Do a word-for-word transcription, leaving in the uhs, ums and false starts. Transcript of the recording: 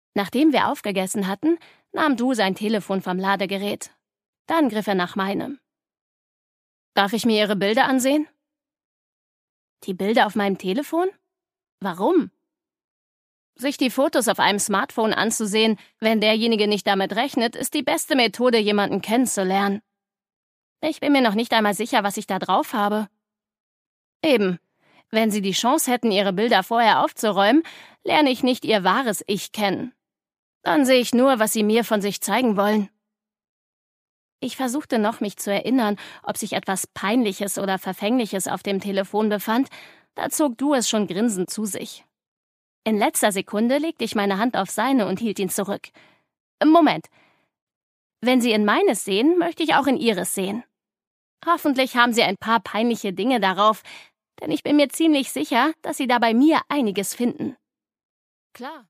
Nachdem wir aufgegessen hatten, nahm Du sein Telefon vom Ladegerät. Dann griff er nach meinem. »Darf ich mir Ihre Bilder ansehen?« »Die Bilder auf meinem Telefon? Warum?« »Sich die Fotos auf einem Smartphone anzusehen, wenn derjenige nicht damit rechnet, ist die beste Methode, jemanden kennenzulernen. Ich bin mir noch nicht einmal sicher, was ich da drauf habe.« »Eben. Wenn Sie die Chance hätten, Ihre Bilder vorher aufzuräumen, lerne ich nicht Ihr wahres Ich kennen. Dann sehe ich nur, was Sie mir von sich zeigen wollen.« Ich versuchte noch, mich zu erinnern, ob sich etwas Peinliches oder Verfängliches auf dem Telefon befand, da zog Du es schon grinsend zu sich. In letzter Sekunde legte ich meine Hand auf seine und hielt ihn zurück. »Moment. Wenn Sie in meines sehen, möchte ich auch in Ihres sehen. Hoffentlich haben Sie ein paar peinliche Dinge darauf, denn ich bin mir ziemlich sicher, dass Sie da bei mir einiges finden.« »Klar.«